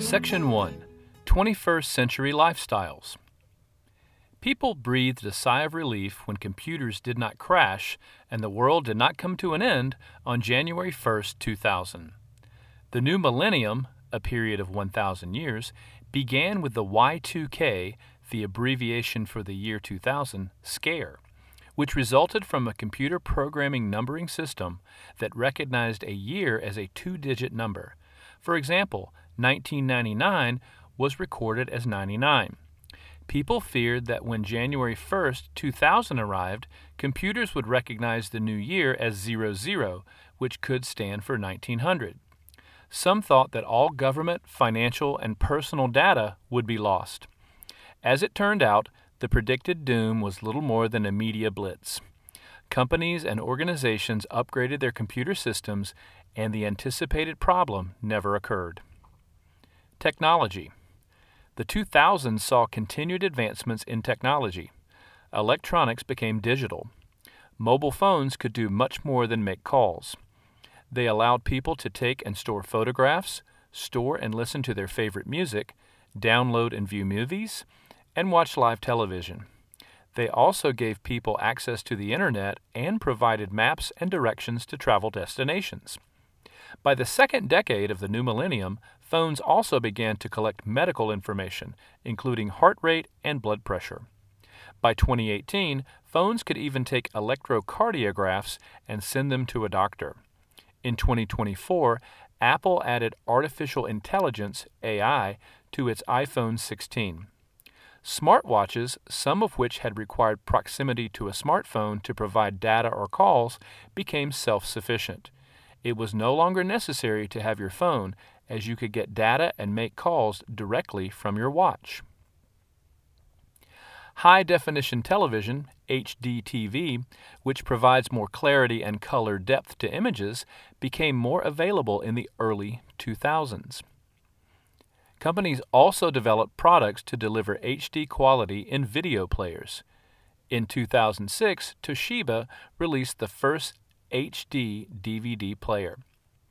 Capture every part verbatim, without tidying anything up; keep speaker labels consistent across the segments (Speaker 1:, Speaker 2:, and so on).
Speaker 1: Section one. twenty-first Century Lifestyles. People breathed a sigh of relief when computers did not crash and the world did not come to an end on January first, two thousand. The new millennium, a period of one thousand years, began with the Y two K, the abbreviation for the year two thousand, scare, which resulted from a computer programming numbering system that recognized a year as a two-digit number. For example, nineteen ninety-nine was recorded as ninety-nine. People feared that when January first, two thousand arrived, computers would recognize the new year as zero zero, which could stand for nineteen hundred. Some thought that all government, financial, and personal data would be lost. As it turned out, the predicted doom was little more than a media blitz. Companies and organizations upgraded their computer systems, and the anticipated problem never occurred. Technology. The two thousands saw continued advancements in technology. Electronics became digital. Mobile phones could do much more than make calls. They allowed people to take and store photographs, store and listen to their favorite music, download and view movies, and watch live television. They also gave people access to the internet and provided maps and directions to travel destinations. By the second decade of the new millennium, phones also began to collect medical information, including heart rate and blood pressure. By twenty eighteen, phones could even take electrocardiographs and send them to a doctor. In twenty twenty-four, Apple added artificial intelligence, A I, to its iPhone sixteen. Smartwatches, some of which had required proximity to a smartphone to provide data or calls, became self-sufficient. It was no longer necessary to have your phone, as you could get data and make calls directly from your watch. High-definition television, H D T V, which provides more clarity and color depth to images, became more available in the early two thousands. Companies also developed products to deliver H D quality in video players. In two thousand six, Toshiba released the first H D D V D player.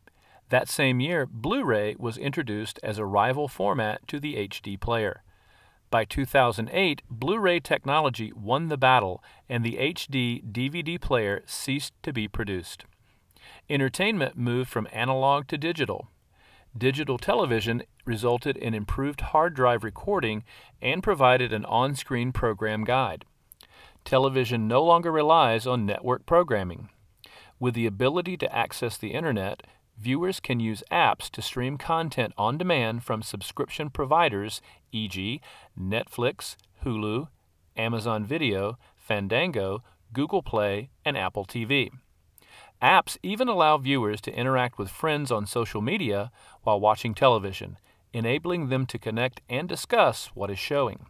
Speaker 1: That same year, Blu-ray was introduced as a rival format to the H D player. By two thousand eight, Blu-ray technology won the battle and the H D D V D player ceased to be produced. Entertainment moved from analog to digital. Digital television resulted in improved hard drive recording and provided an on-screen program guide. Television no longer relies on network programming. With the ability to access the internet, viewers can use apps to stream content on demand from subscription providers, for example, Netflix, Hulu, Amazon Video, Fandango, Google Play, and Apple T V. Apps even allow viewers to interact with friends on social media while watching television, enabling them to connect and discuss what is showing.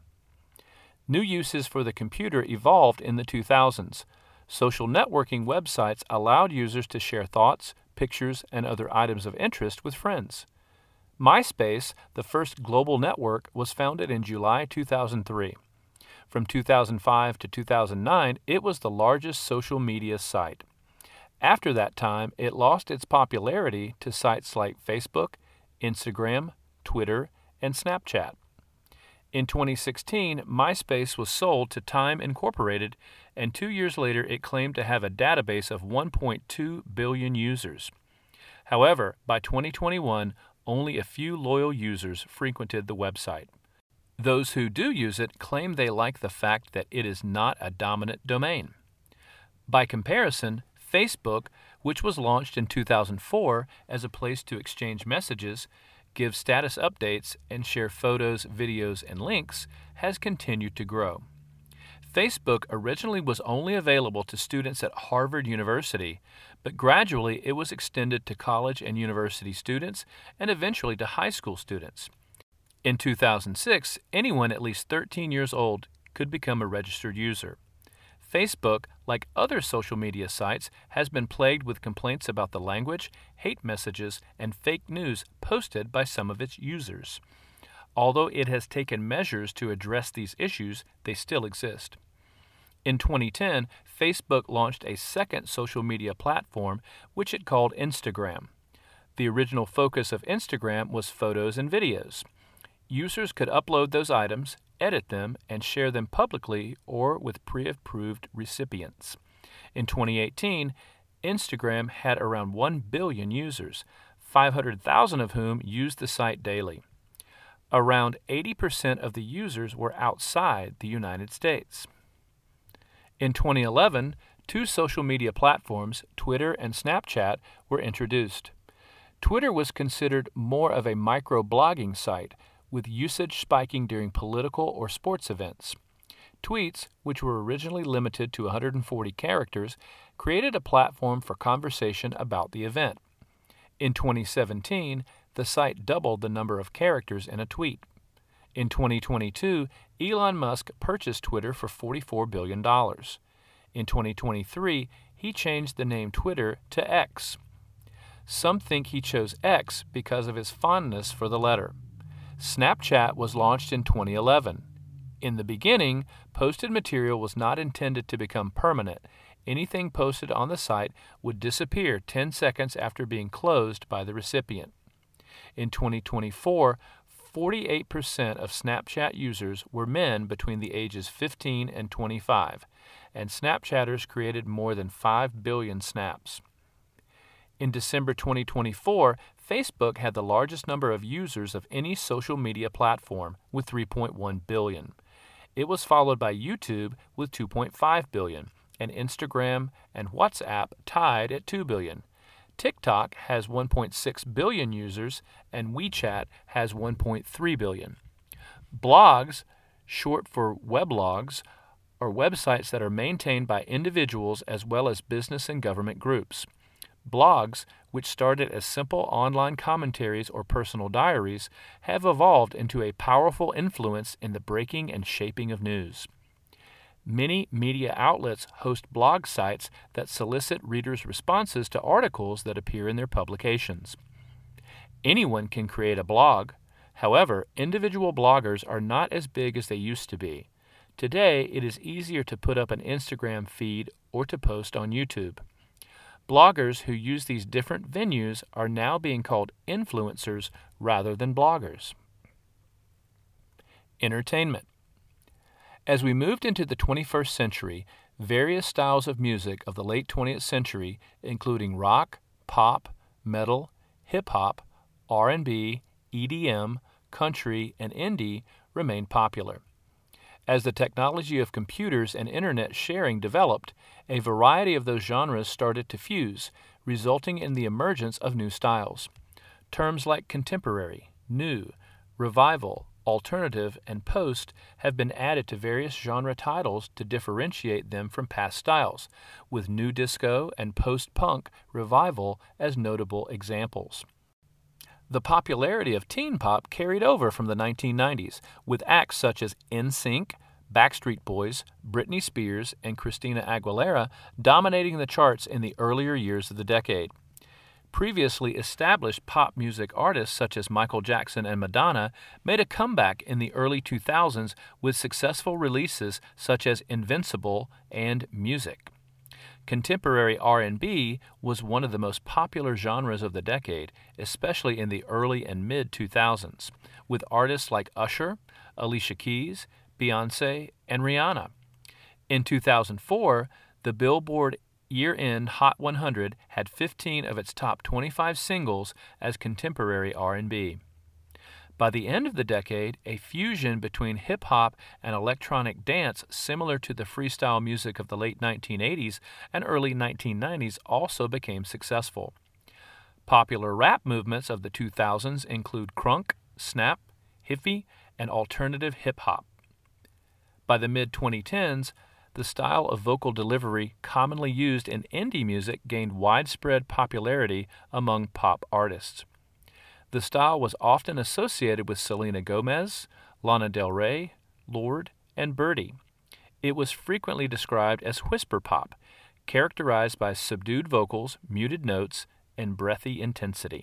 Speaker 1: New uses for the computer evolved in the two thousands. Social networking websites allowed users to share thoughts, pictures, and other items of interest with friends. MySpace, the first global network, was founded in July two thousand three. From two thousand five to two thousand nine, it was the largest social media site. After that time, it lost its popularity to sites like Facebook, Instagram, Twitter, and Snapchat. In twenty sixteen, MySpace was sold to Time Incorporated, and two years later it claimed to have a database of one point two billion users. However, by twenty twenty-one, only a few loyal users frequented the website. Those who do use it claim they like the fact that it is not a dominant domain. By comparison, Facebook, which was launched in two thousand four as a place to exchange messages, give status updates, and share photos, videos, and links, has continued to grow. Facebook originally was only available to students at Harvard University, but gradually it was extended to college and university students and eventually to high school students. In two thousand six, anyone at least thirteen years old could become a registered user. Facebook, like other social media sites, has been plagued with complaints about the language, hate messages, and fake news posted by some of its users. Although it has taken measures to address these issues, they still exist. In twenty ten, Facebook launched a second social media platform, which it called Instagram. The original focus of Instagram was photos and videos. Users could upload those items, edit them, and share them publicly or with pre-approved recipients. In twenty eighteen, Instagram had around one billion users, five hundred thousand of whom used the site daily. Around eighty percent of the users were outside the United States. In twenty eleven, two social media platforms, Twitter and Snapchat, were introduced. Twitter was considered more of a micro-blogging site, with usage spiking during political or sports events. Tweets, which were originally limited to one hundred forty characters, created a platform for conversation about the event. In twenty seventeen, the site doubled the number of characters in a tweet. In twenty twenty-two, Elon Musk purchased Twitter for forty-four billion dollars. In twenty twenty-three, he changed the name Twitter to X. Some think he chose X because of his fondness for the letter. Snapchat was launched in twenty eleven. In the beginning, posted material was not intended to become permanent. Anything posted on the site would disappear ten seconds after being closed by the recipient. In twenty twenty-four, forty-eight percent of Snapchat users were men between the ages fifteen and twenty-five, and Snapchatters created more than five billion snaps. In December twenty twenty-four, Facebook had the largest number of users of any social media platform, with three point one billion. It was followed by YouTube with two point five billion, and Instagram and WhatsApp tied at two billion. TikTok has one point six billion users, and WeChat has one point three billion. Blogs, short for weblogs, are websites that are maintained by individuals as well as business and government groups. Blogs, which started as simple online commentaries or personal diaries, have evolved into a powerful influence in the breaking and shaping of news. Many media outlets host blog sites that solicit readers' responses to articles that appear in their publications. Anyone can create a blog. However, individual bloggers are not as big as they used to be. Today, it is easier to put up an Instagram feed or to post on YouTube. Bloggers who use these different venues are now being called influencers rather than bloggers. Entertainment. As we moved into the twenty-first century, various styles of music of the late twentieth century, including rock, pop, metal, hip-hop, R and B, E D M, country, and indie, remained popular. As the technology of computers and internet sharing developed, a variety of those genres started to fuse, resulting in the emergence of new styles. Terms like contemporary, new, revival, alternative, and post have been added to various genre titles to differentiate them from past styles, with new disco and post-punk revival as notable examples. The popularity of teen pop carried over from the nineteen nineties, with acts such as N Sync, Backstreet Boys, Britney Spears, and Christina Aguilera dominating the charts in the earlier years of the decade. Previously established pop music artists such as Michael Jackson and Madonna made a comeback in the early two thousands with successful releases such as Invincible and Music. Contemporary R and B was one of the most popular genres of the decade, especially in the early and mid two thousands, with artists like Usher, Alicia Keys, Beyoncé, and Rihanna. In two thousand four, the Billboard Year-End Hot one hundred had fifteen of its top twenty-five singles as contemporary R and B. By the end of the decade, a fusion between hip-hop and electronic dance similar to the freestyle music of the late nineteen eighties and early nineteen nineties also became successful. Popular rap movements of the two thousands include crunk, snap, hippie, and alternative hip-hop. By the mid twenty tens, the style of vocal delivery commonly used in indie music gained widespread popularity among pop artists. The style was often associated with Selena Gomez, Lana Del Rey, Lorde, and Birdie. It was frequently described as whisper pop, characterized by subdued vocals, muted notes, and breathy intensity.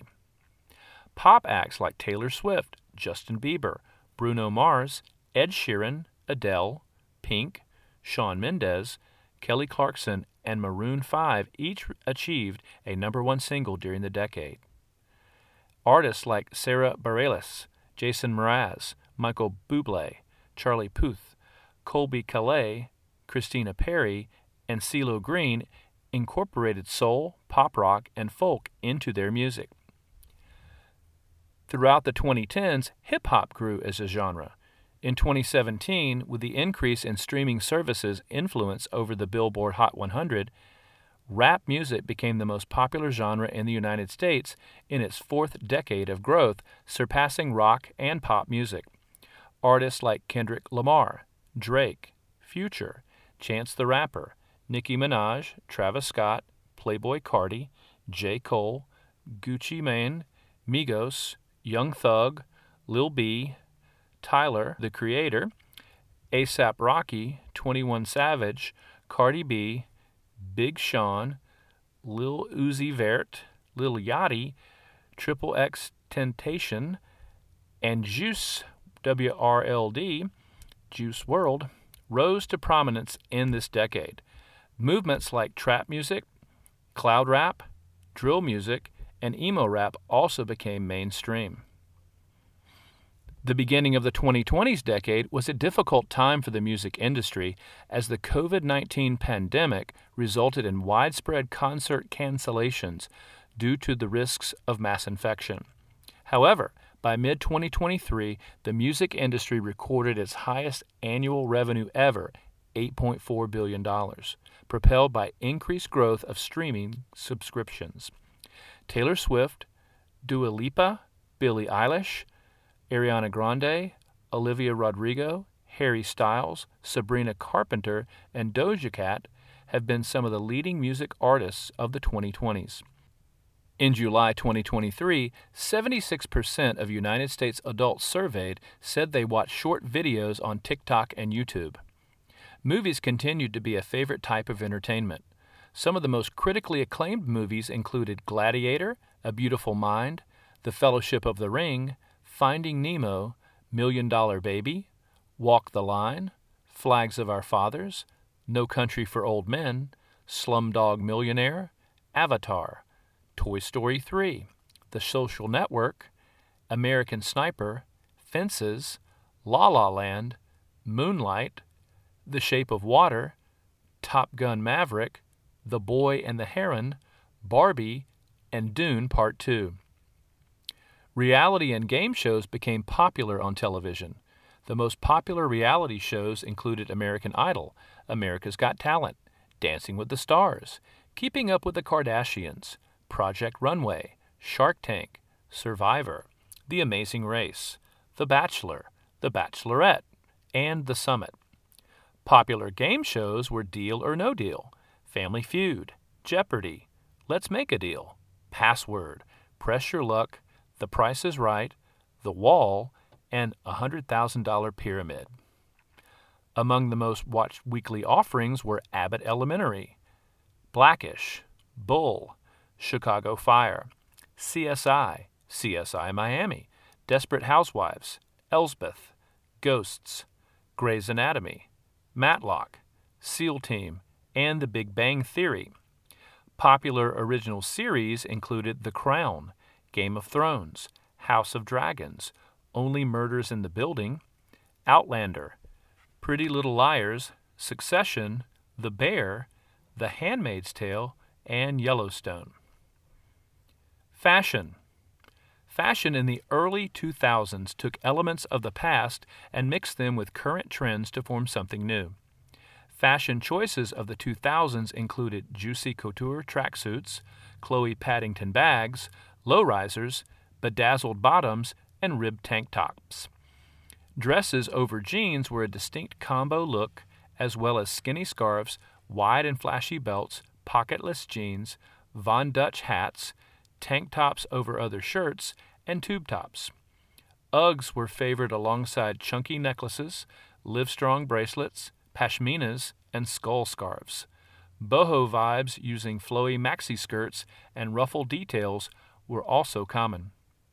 Speaker 1: Pop acts like Taylor Swift, Justin Bieber, Bruno Mars, Ed Sheeran, Adele, Pink, Shawn Mendes, Kelly Clarkson, and Maroon five each achieved a number one single during the decade. Artists like Sara Bareilles, Jason Mraz, Michael Bublé, Charlie Puth, Colby Calais, Christina Perri, and CeeLo Green incorporated soul, pop rock, and folk into their music. Throughout the twenty tens, hip-hop grew as a genre. In twenty seventeen, with the increase in streaming services' influence over the Billboard Hot one hundred, rap music became the most popular genre in the United States in its fourth decade of growth, surpassing rock and pop music. Artists like Kendrick Lamar, Drake, Future, Chance the Rapper, Nicki Minaj, Travis Scott, Playboi Carti, J. Cole, Gucci Mane, Migos, Young Thug, Lil B, Tyler, The Creator, A$AP Rocky, twenty-one Savage, Cardi B, Big Sean, Lil Uzi Vert, Lil Yachty, Triple X Temptation, and Juice W R L D, Juice world, rose to prominence in this decade. Movements like trap music, cloud rap, drill music, and emo rap also became mainstream. The beginning of the twenty twenties decade was a difficult time for the music industry as the covid nineteen pandemic resulted in widespread concert cancellations due to the risks of mass infection. However, by mid twenty twenty-three, the music industry recorded its highest annual revenue ever, eight point four billion dollars, propelled by increased growth of streaming subscriptions. Taylor Swift, Dua Lipa, Billie Eilish, Ariana Grande, Olivia Rodrigo, Harry Styles, Sabrina Carpenter, and Doja Cat have been some of the leading music artists of the twenty twenties. In July twenty twenty-three, seventy-six percent of United States adults surveyed said they watch short videos on TikTok and YouTube. Movies continued to be a favorite type of entertainment. Some of the most critically acclaimed movies included Gladiator, A Beautiful Mind, The Fellowship of the Ring, Finding Nemo, Million Dollar Baby, Walk the Line, Flags of Our Fathers, No Country for Old Men, Slumdog Millionaire, Avatar, Toy Story three, The Social Network, American Sniper, Fences, La La Land, Moonlight, The Shape of Water, Top Gun Maverick, The Boy and the Heron, Barbie, and Dune Part two. Reality and game shows became popular on television. The most popular reality shows included American Idol, America's Got Talent, Dancing with the Stars, Keeping Up with the Kardashians, Project Runway, Shark Tank, Survivor, The Amazing Race, The Bachelor, The Bachelorette, and The Summit. Popular game shows were Deal or No Deal, Family Feud, Jeopardy, Let's Make a Deal, Password, Press Your Luck, The Price is Right, The Wall, and one hundred thousand dollars Pyramid. Among the most watched weekly offerings were Abbott Elementary, Blackish, Bull, Chicago Fire, C S I, C S I Miami, Desperate Housewives, Elsbeth, Ghosts, Grey's Anatomy, Matlock, SEAL Team, and The Big Bang Theory. Popular original series included The Crown, Game of Thrones, House of Dragons, Only Murders in the Building, Outlander, Pretty Little Liars, Succession, The Bear, The Handmaid's Tale, and Yellowstone. Fashion. Fashion in the early two thousands took elements of the past and mixed them with current trends to form something new. Fashion choices of the two thousands included Juicy Couture tracksuits, Chloe Paddington bags, low-risers, bedazzled bottoms, and ribbed tank tops. Dresses over jeans were a distinct combo look, as well as skinny scarves, wide and flashy belts, pocketless jeans, Von Dutch hats, tank tops over other shirts, and tube tops. Uggs were favored alongside chunky necklaces, Livestrong bracelets, pashminas, and skull scarves. Boho vibes using flowy maxi skirts and ruffle details were also common.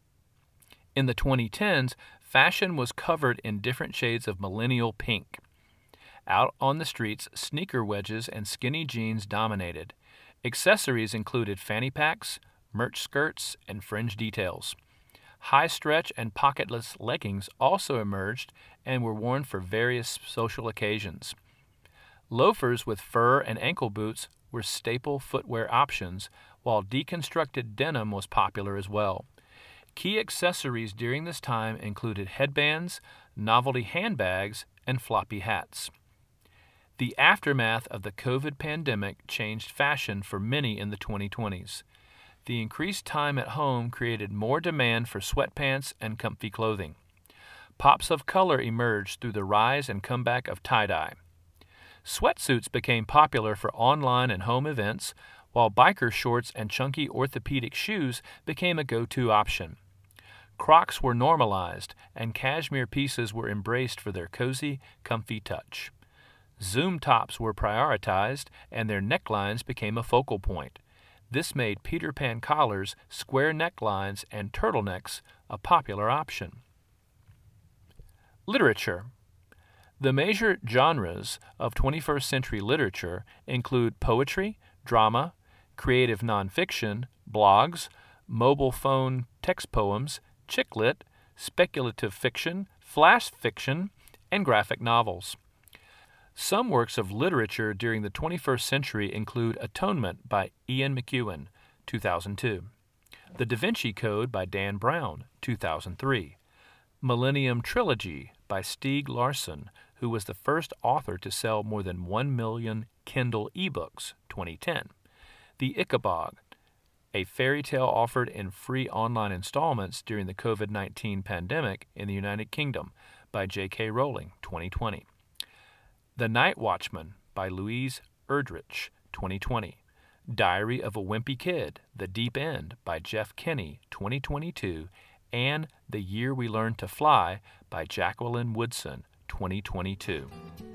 Speaker 1: In the twenty tens, fashion was covered in different shades of millennial pink. Out on the streets, sneaker wedges and skinny jeans dominated. Accessories included fanny packs, merch skirts, and fringe details. High stretch and pocketless leggings also emerged and were worn for various social occasions. Loafers with fur and ankle boots were staple footwear options, while deconstructed denim was popular as well. Key accessories during this time included headbands, novelty handbags, and floppy hats. The aftermath of the COVID pandemic changed fashion for many in the twenty twenties. The increased time at home created more demand for sweatpants and comfy clothing. Pops of color emerged through the rise and comeback of tie-dye. Sweatsuits became popular for online and home events, while biker shorts and chunky orthopedic shoes became a go-to option. Crocs were normalized, and cashmere pieces were embraced for their cozy, comfy touch. Zoom tops were prioritized, and their necklines became a focal point. This made Peter Pan collars, square necklines, and turtlenecks a popular option. Literature. The major genres of twenty-first century literature include poetry, drama, creative nonfiction, blogs, mobile phone text poems, chick lit, speculative fiction, flash fiction, and graphic novels. Some works of literature during the twenty-first century include Atonement by Ian McEwan, two thousand two, The Da Vinci Code by Dan Brown, two thousand three, Millennium Trilogy by Stieg Larsson, who was the first author to sell more than one million Kindle ebooks, twenty ten, The Ichabod, a fairy tale offered in free online installments during the COVID nineteen pandemic in the United Kingdom by J K Rowling, twenty twenty. The Night Watchman by Louise Erdrich, twenty twenty. Diary of a Wimpy Kid, The Deep End by Jeff Kinney, twenty twenty-two, and The Year We Learned to Fly by Jacqueline Woodson, twenty twenty-two.